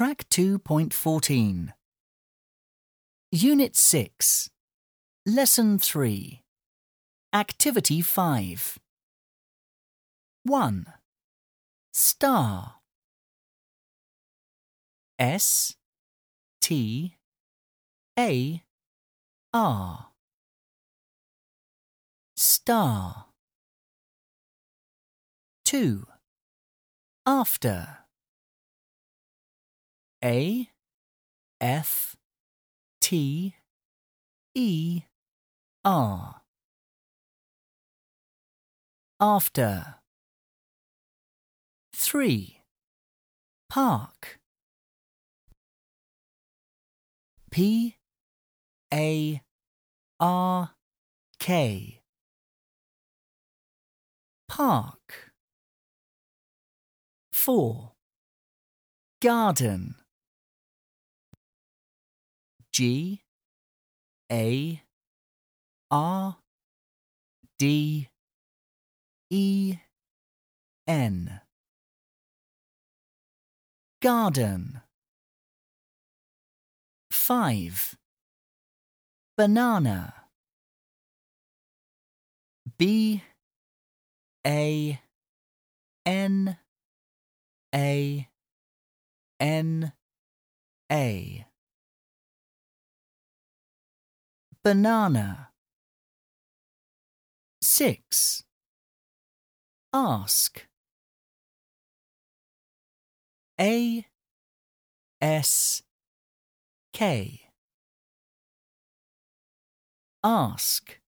Track 2.14 Unit 6 Lesson 3 Activity 5 1. Star S T A R Star 2. After A F T E R After 3. Park P A R K Park 4. Garden G A R D E N Garden 5. Banana B A N A N A Banana 6. Ask A S K Ask